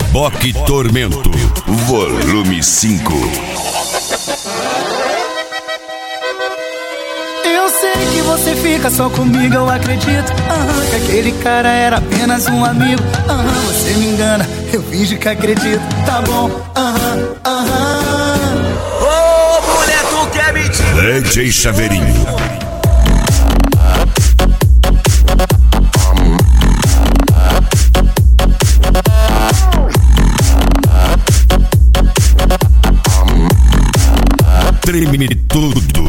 Reboque Tormento, volume 5. Eu sei que você fica só comigo, eu acredito. Que aquele cara era apenas um amigo. Você me engana, eu finjo que acredito. Tá bom, Ô, mulher, tu quer mentir? DJ Chaveirinho. Treme tudo.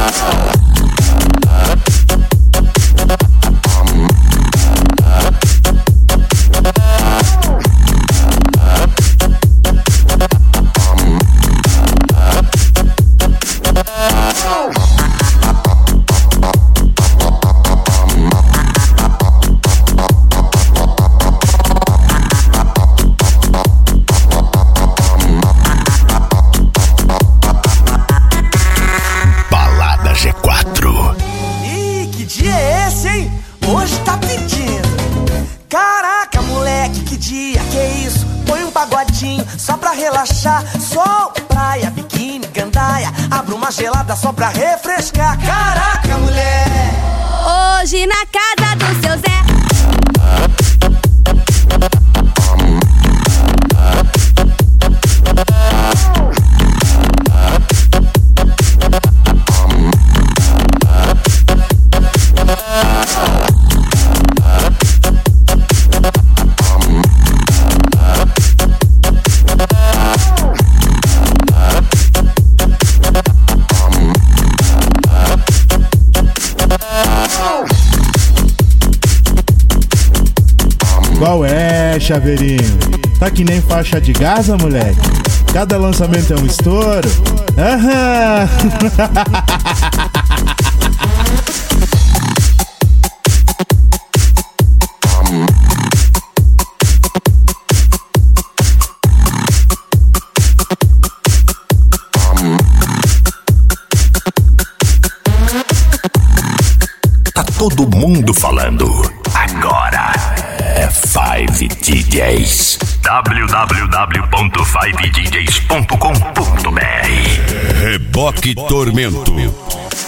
Só pra relaxar, sol, praia, biquíni, gandaia. Abra uma gelada só pra refrescar. Caraca, mulher! Hoje na casa do seu Zé. Qual é, Chaveirinho? Tá que nem faixa de Gaza, moleque? Cada lançamento é um estouro? Aham! Tá todo mundo falando. Agora é 5 DJs. www.5djs.com.br. Reboque Tormento.